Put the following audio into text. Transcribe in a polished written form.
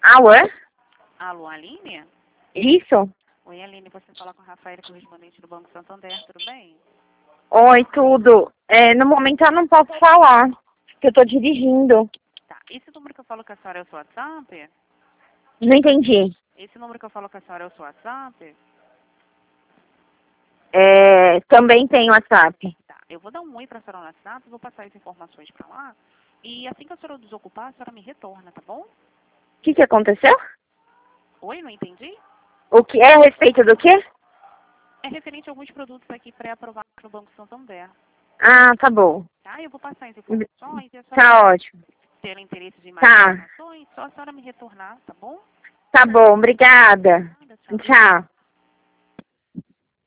Alô? Alô, Aline? Isso? Oi, Aline, você fala com a Rafaela, correspondente do Banco Santander, tudo bem? Oi, tudo. No momento eu não posso falar, porque eu tô dirigindo. Tá, esse número que eu falo com a senhora é o seu WhatsApp? Não entendi. Esse número que eu falo com a senhora é o seu WhatsApp? Também tem WhatsApp. Tá, eu vou dar um oi pra senhora no WhatsApp, vou passar as informações pra lá. E assim que a senhora desocupar, a senhora me retorna, tá bom? O que aconteceu? Oi, não entendi? O que é a respeito do quê? É referente a alguns produtos aqui pré-aprovados no Banco Santander. Ah, tá bom. Tá, eu vou passar as informações e a senhora Tá ótimo. ter interesse de mais Tá. informações, só a senhora me retornar, tá bom? Tá bom, obrigada. Nada, tchau. Tchau.